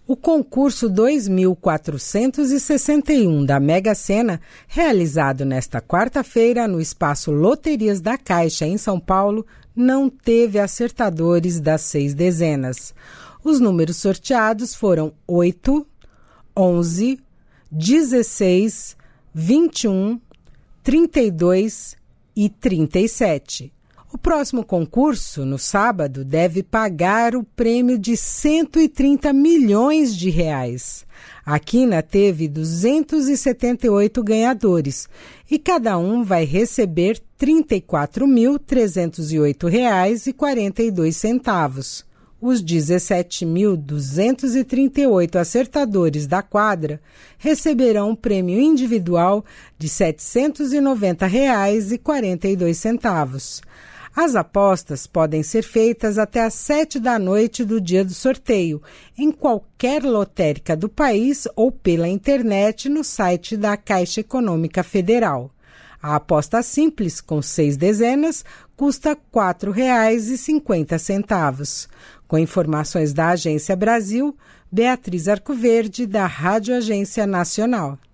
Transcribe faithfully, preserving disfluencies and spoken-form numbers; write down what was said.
O concurso dois mil quatrocentos e sessenta e um da Mega Sena, realizado nesta quarta-feira no espaço Loterias da Caixa, em São Paulo, não teve acertadores das seis dezenas. Os números sorteados foram oito, onze, dezesseis, vinte e um, trinta e dois e trinta e sete. O próximo concurso, no sábado, deve pagar o prêmio de cento e trinta milhões de reais. A quina teve duzentos e setenta e oito ganhadores e cada um vai receber trinta e quatro mil, trezentos e oito reais e quarenta e dois centavos. Os dezessete mil, duzentos e trinta e oito acertadores da quadra receberão um prêmio individual de setecentos e noventa reais e quarenta e dois centavos. As apostas podem ser feitas até às sete da noite do dia do sorteio, em qualquer lotérica do país ou pela internet no site da Caixa Econômica Federal. A aposta simples, com seis dezenas, custa quatro reais e cinquenta centavos. Com informações da Agência Brasil, Beatriz Arcoverde, da Rádio Agência Nacional.